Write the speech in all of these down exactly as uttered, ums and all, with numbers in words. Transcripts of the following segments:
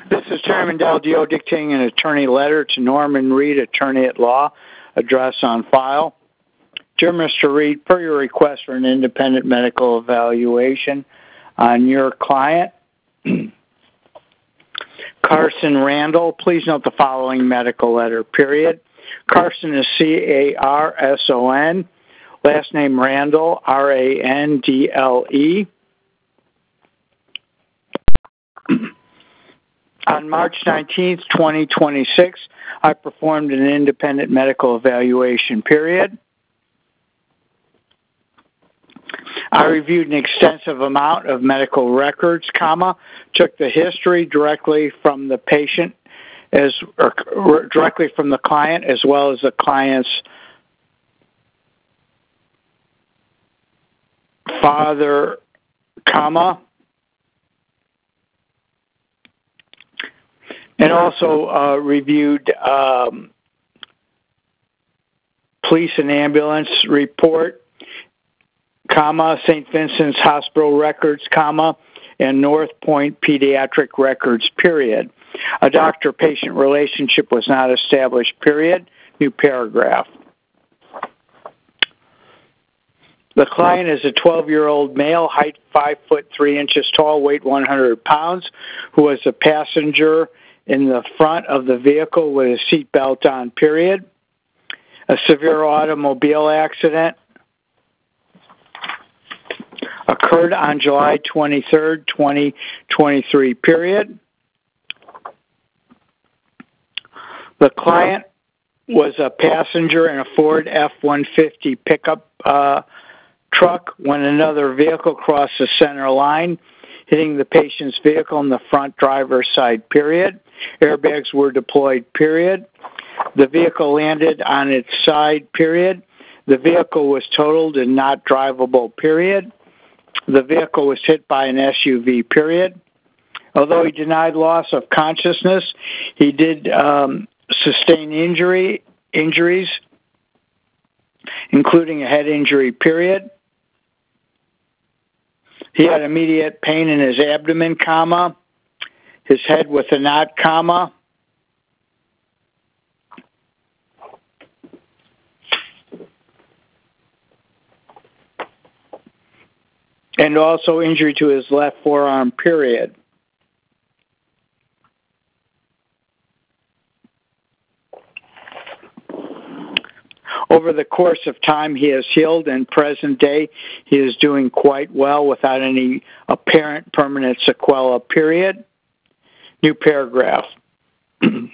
This is Chairman Del Dio dictating an attorney letter to Norman Reed, attorney at law, address on file. Dear Mister Reed, per your request for an independent medical evaluation on your client, Carson Randall, please note the following medical letter, period. Carson is C A R S O N, last name Randall, R A N D L E. On March nineteenth, twenty twenty-six, I performed an independent medical evaluation, period. I reviewed an extensive amount of medical records, comma, took the history directly from the patient, as or directly from the client, as well as the client's father, comma, and also uh, reviewed um, police and ambulance report, comma, Saint Vincent's Hospital records, comma, and North Point pediatric records, period. A doctor-patient relationship was not established, period. New paragraph. The client is a twelve-year-old male, height five foot three inches tall, weight one hundred pounds, who was a passenger in the front of the vehicle with a seatbelt on, period. A severe automobile accident occurred on July twenty-third, twenty twenty-three, period. The client was a passenger in a Ford F one fifty pickup uh, truck when another vehicle crossed the center line, hitting the patient's vehicle in the front driver's side, period. Airbags were deployed, period. The vehicle landed on its side, period. The vehicle was totaled and not drivable, period. The vehicle was hit by an S U V, period. Although he denied loss of consciousness, he did um, sustain injury, injuries, including a head injury, period. He had immediate pain in his abdomen, comma, his head with a knot, comma, and also injury to his left forearm, period. Over the course of time, he has healed, and present day, he is doing quite well without any apparent permanent sequela, period. New paragraph. In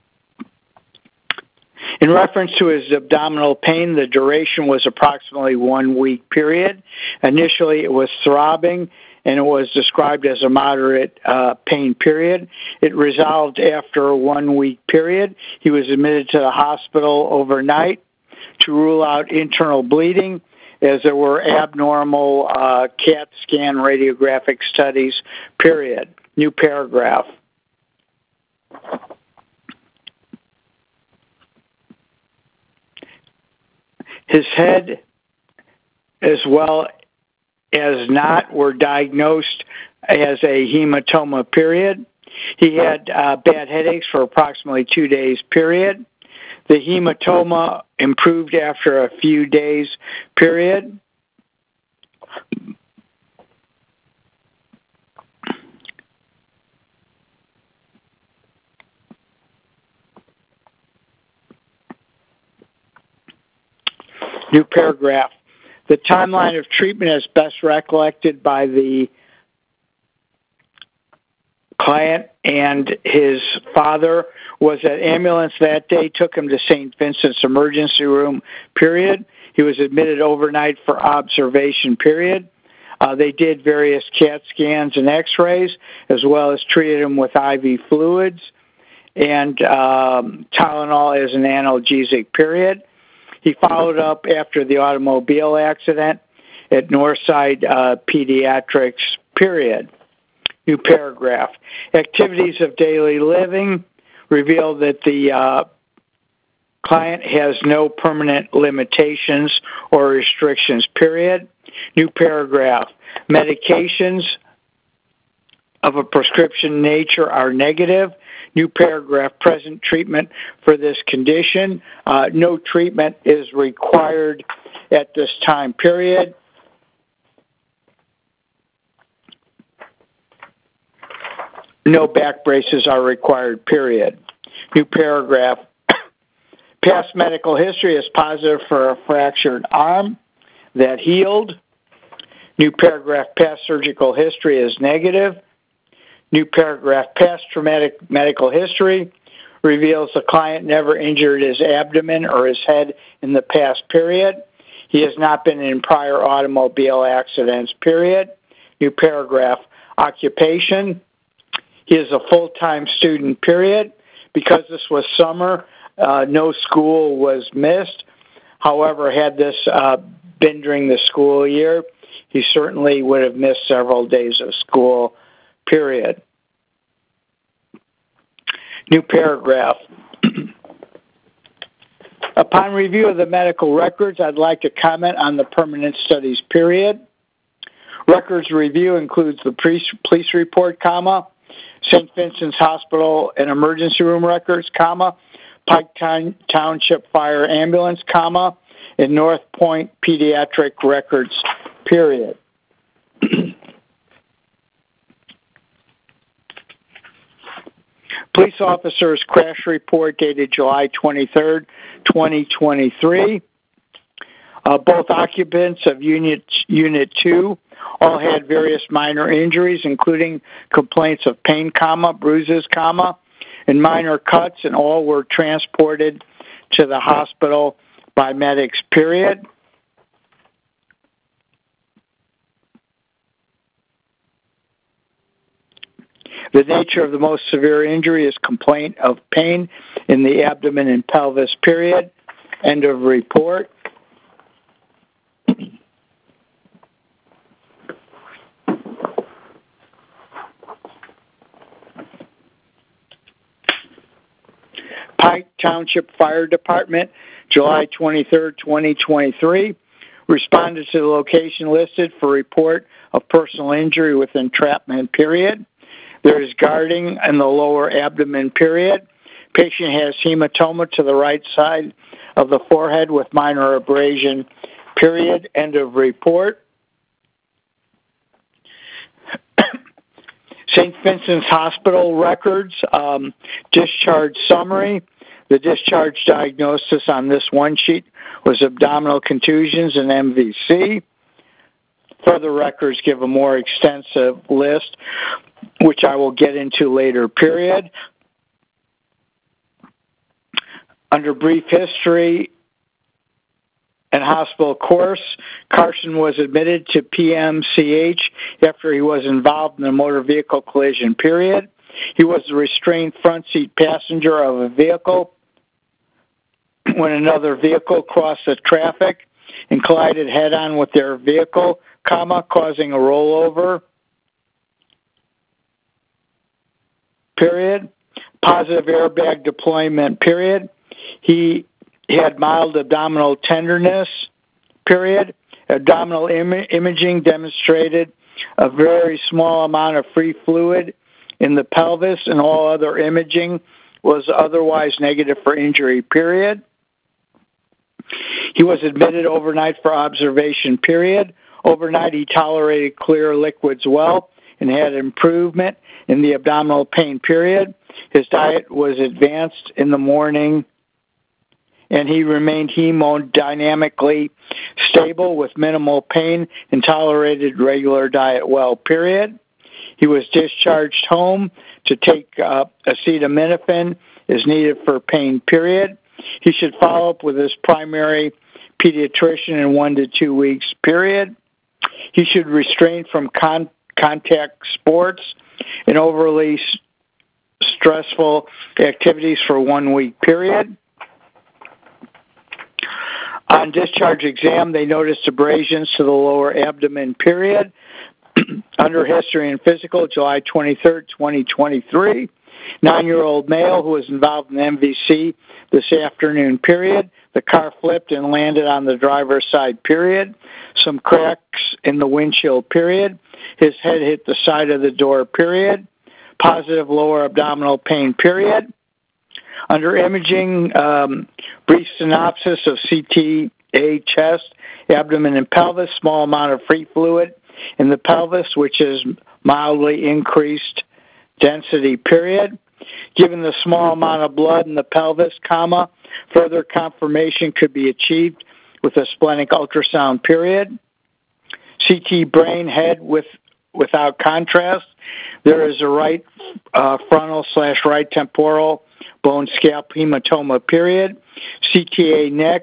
reference to his abdominal pain, the duration was approximately one week, period. Initially, it was throbbing, and it was described as a moderate uh, pain, period. It resolved after a one-week period. He was admitted to the hospital overnight to rule out internal bleeding, as there were abnormal uh, CAT scan radiographic studies, period. New paragraph. His head, as well as not, were diagnosed as a hematoma, period. He had uh, bad headaches for approximately two days, period. The hematoma improved after a few days, period. New paragraph. The timeline of treatment, as best recollected by the client and his father, was that ambulance that day took him to Saint Vincent's emergency room, period. He was admitted overnight for observation, period. Uh, they did various CAT scans and x-rays, as well as treated him with I V fluids and um, Tylenol as an analgesic, period. He followed up after the automobile accident at Northside uh, Pediatrics, period. New paragraph. Activities of daily living reveal that the uh, client has no permanent limitations or restrictions, period. New paragraph. Medications of a prescription nature are negative. New paragraph, present treatment for this condition. Uh, no treatment is required at this time period. No back braces are required, period. New paragraph, past medical history is positive for a fractured arm that healed. New paragraph, past surgical history is negative. New paragraph, past traumatic medical history reveals the client never injured his abdomen or his head in the past period. He has not been in prior automobile accidents, period. New paragraph, occupation. He is a full-time student, period. Because this was summer, uh, no school was missed. However, had this uh, been during the school year, he certainly would have missed several days of school, period. New paragraph. Upon review of the medical records, I'd like to comment on the permanent studies, period. Records review includes the police report, comma, Saint Vincent's Hospital and emergency room records, comma, Pike Township Fire Ambulance, comma, and North Point Pediatric records, period. Police officer's crash report dated July twenty-third, twenty twenty-three. Uh, both occupants of Unit, Unit two all had various minor injuries, including complaints of pain, comma, bruises, comma, and minor cuts, and all were transported to the hospital by medics, period. The nature of the most severe injury is complaint of pain in the abdomen and pelvis, period. End of report. Pike Township Fire Department, July twenty-third, twenty twenty-three. Responded to the location listed for report of personal injury with entrapment, period. There is guarding in the lower abdomen, period. Patient has hematoma to the right side of the forehead with minor abrasion, period. End of report. Saint Vincent's Hospital records, um, discharge summary. The discharge diagnosis on this one sheet was abdominal contusions and M V C. Further records give a more extensive list, which I will get into later, period. Under brief history and hospital course, Carson was admitted to P M C H after he was involved in a motor vehicle collision, period. He was the restrained front seat passenger of a vehicle when another vehicle crossed the traffic and collided head-on with their vehicle, comma, causing a rollover, period. Positive airbag deployment, period. He had mild abdominal tenderness, period. Abdominal Im- imaging demonstrated a very small amount of free fluid in the pelvis, and all other imaging was otherwise negative for injury, period. He was admitted overnight for observation, period. Overnight, he tolerated clear liquids well and had improvement in the abdominal pain, period. His diet was advanced in the morning, and he remained hemodynamically stable with minimal pain and tolerated regular diet well, period. He was discharged home to take uh, acetaminophen as needed for pain, period. He should follow up with his primary pediatrician in one to two weeks, period. He should restrain from con- contact sports and overly s- stressful activities for one week, period. On discharge exam, they noticed abrasions to the lower abdomen, period. Under history and physical, July twenty-third, twenty twenty-three, Nine-year-old male who was involved in M V C this afternoon, period. The car flipped and landed on the driver's side, period. Some cracks in the windshield, period. His head hit the side of the door, period. Positive lower abdominal pain, period. Under imaging, um, brief synopsis of C T A chest, abdomen, and pelvis, small amount of free fluid in the pelvis, which is mildly increased density, period. Given the small amount of blood in the pelvis, comma, further confirmation could be achieved with a splenic ultrasound, period. C T brain head with without contrast. There is a right uh, frontal slash right temporal bone scalp hematoma, period. C T A neck,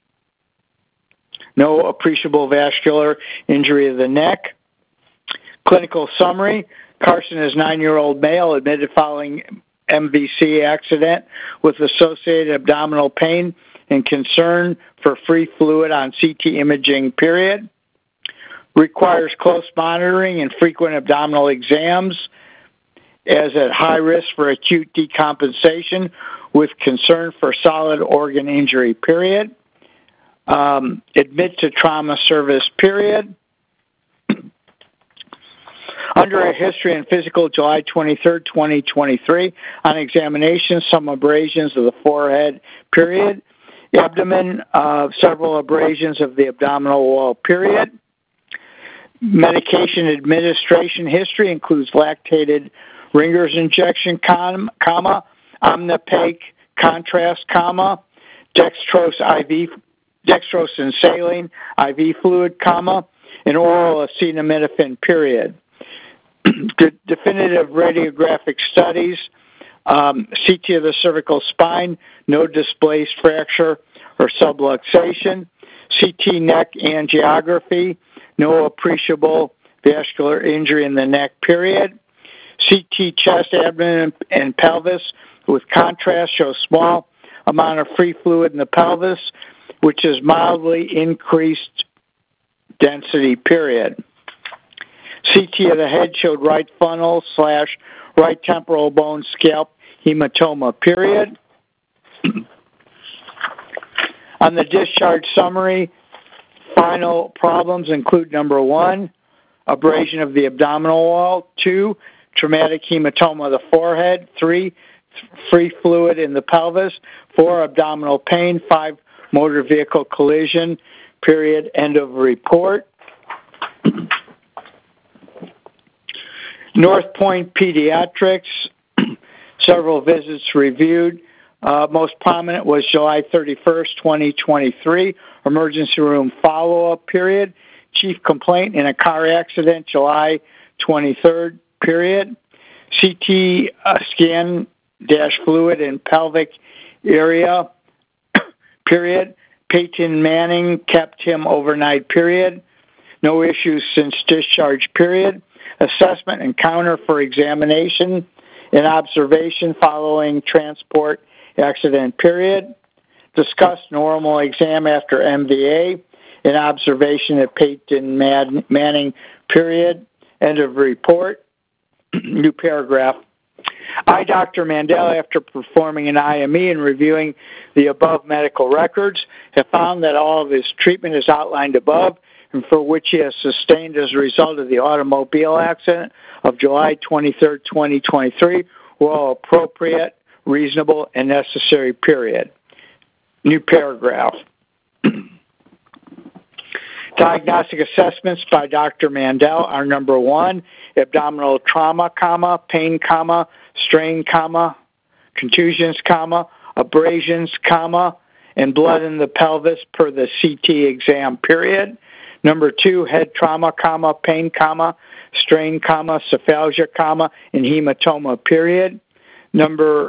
no appreciable vascular injury of the neck. Clinical summary, Carson is nine-year-old male, admitted following M V C accident with associated abdominal pain and concern for free fluid on C T imaging, period. Requires close monitoring and frequent abdominal exams, as at high risk for acute decompensation with concern for solid organ injury, period. Um, admit to trauma service, period. Under a history and physical, July twenty-third, twenty twenty-three, on examination, some abrasions of the forehead, period. Abdomen, uh, several abrasions of the abdominal wall, period. Medication administration history includes lactated Ringer's injection, comma, Omnipaque contrast, comma, dextrose I V, dextrose and saline I V fluid, comma, and oral acetaminophen, period. De- definitive radiographic studies, um, C T of the cervical spine, no displaced fracture or subluxation, C T neck angiography, no appreciable vascular injury in the neck, period. C T chest, abdomen, and pelvis with contrast shows small amount of free fluid in the pelvis, which is mildly increased density, period. C T of the head showed right funnel slash right temporal bone scalp hematoma, period. On the discharge summary, final problems include number one, abrasion of the abdominal wall, two, traumatic hematoma of the forehead, three, free fluid in the pelvis, four, abdominal pain, five, motor vehicle collision, period, end of report. North Point Pediatrics, several visits reviewed. Uh, most prominent was July thirty-first, twenty twenty-three, emergency room follow-up, period. Chief complaint in a car accident, July twenty-third, period. C T uh, scan dash fluid in pelvic area, period. Peyton Manning kept him overnight, period. No issues since discharge, period. Assessment and counter for examination and observation following transport accident, period. Discussed normal exam after M V A and observation at Peyton Manning, period. End of report. New paragraph. I, Doctor Mandel, after performing an I M E and reviewing the above medical records, have found that all of his treatment is outlined above and for which he has sustained as a result of the automobile accident of July twenty-third, twenty twenty-three, were all appropriate, reasonable, and necessary, period. New paragraph. Diagnostic assessments by Doctor Mandel are number one, abdominal trauma, comma, pain, comma, strain, comma, contusions, comma, abrasions, comma, and blood in the pelvis per the C T exam, period. Number two, head trauma, comma, pain, comma, strain, comma, cephalgia, comma, and hematoma, period. Number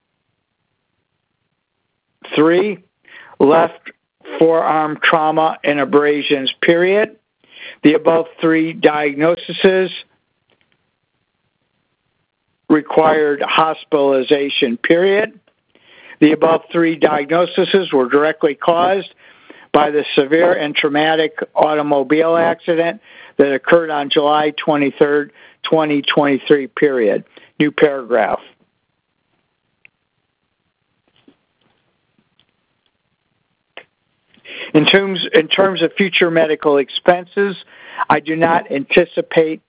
three, left forearm trauma and abrasions, period. The above three diagnoses required hospitalization, period. The above three diagnoses were directly caused by the severe and traumatic automobile accident that occurred on July twenty-third, twenty twenty-three, period. New paragraph. In terms, in terms of future medical expenses, I do not anticipate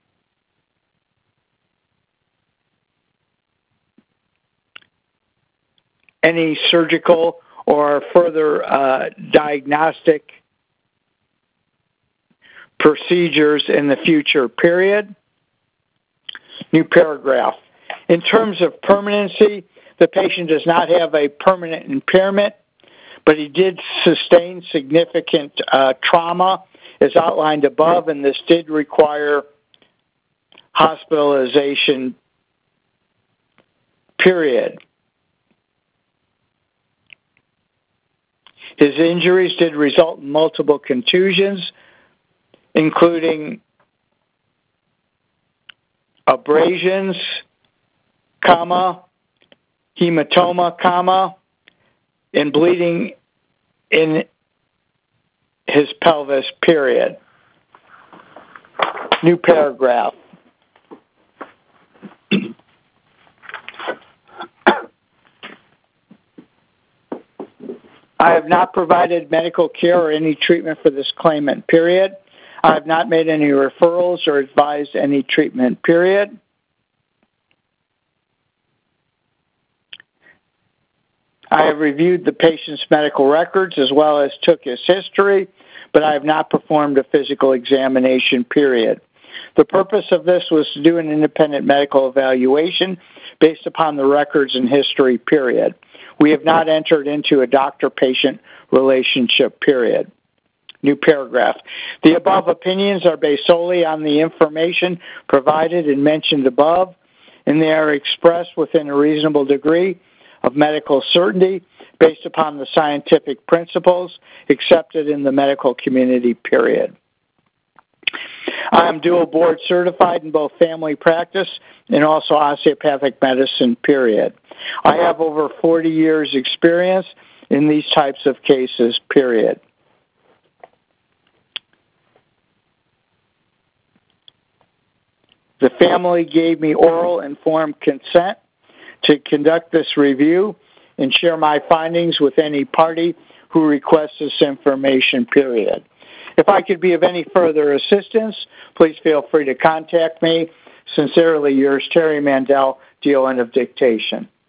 any surgical or further uh, diagnostic procedures in the future, period. New paragraph. In terms of permanency, the patient does not have a permanent impairment, but he did sustain significant uh, trauma as outlined above, and this did require hospitalization, period. His injuries did result in multiple contusions, including abrasions, comma, hematoma, comma, and bleeding in his pelvis, period. New paragraph. I have not provided medical care or any treatment for this claimant, period. I have not made any referrals or advised any treatment, period. I have reviewed the patient's medical records as well as took his history, but I have not performed a physical examination, period. The purpose of this was to do an independent medical evaluation based upon the records and history, period. We have not entered into a doctor-patient relationship, period. New paragraph. The above opinions are based solely on the information provided and mentioned above, and they are expressed within a reasonable degree of medical certainty based upon the scientific principles accepted in the medical community, period. I am dual board certified in both family practice and also osteopathic medicine, period. I have over forty years experience in these types of cases, period. The family gave me oral informed consent to conduct this review and share my findings with any party who requests this information, period. If I could be of any further assistance, please feel free to contact me. Sincerely yours, Terry Mandel, D O N of dictation.